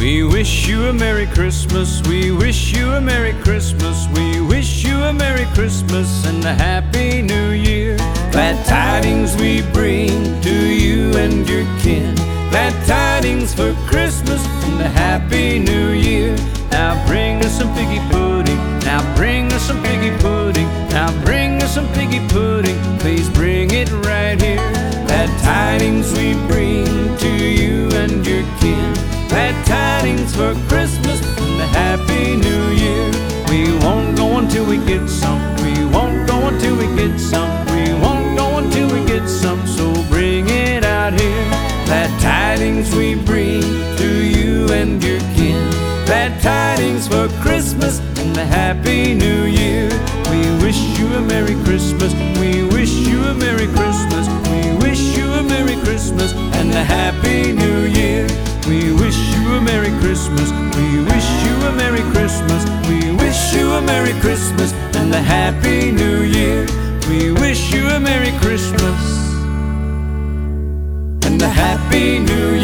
We wish you a Merry Christmas, we wish you a Merry Christmas, we wish you a Merry Christmas and a Happy New Year. Glad tidings we bring to you and your kin, glad tidings for Christmas and a Happy New Year. Now bring us some piggy pudding, now bring us some piggy pudding, now bring us some piggy pudding, please bring it right here. Glad tidings we bring to you and your kin, glad tidings for Christmas and a Happy New Year. We won't go until we get some, we won't go until we get some, we won't go until we get some, so bring it out here. Glad tidings we bring to you and your kin, glad tidings for Christmas and a Happy New Year. We wish you a Merry Christmas, we wish you a Merry Christmas, we wish you a Merry Christmas and a Happy New Year. We wish you a Merry Christmas, we wish you a Merry Christmas, we wish you a Merry Christmas and a Happy New Year. We wish you a Merry Christmas and a Happy New Year.